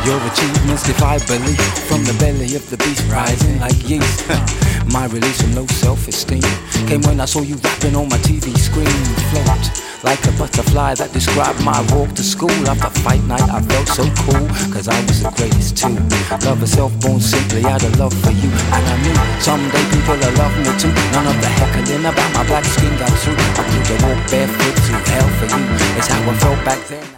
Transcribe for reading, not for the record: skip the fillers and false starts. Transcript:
Your achievements defy belief. From the belly of the beast rising like yeast. My release from low self-esteem came when I saw you rapping on my TV screen. Float like a butterfly that described my walk to school. After fight night I felt so cool, cause I was the greatest too. Love herself born simply out of love for you. And I knew someday people will love me too. None of the heckling about my black skin got through. I blew the walk barefoot through hell for you. It's how I felt back then.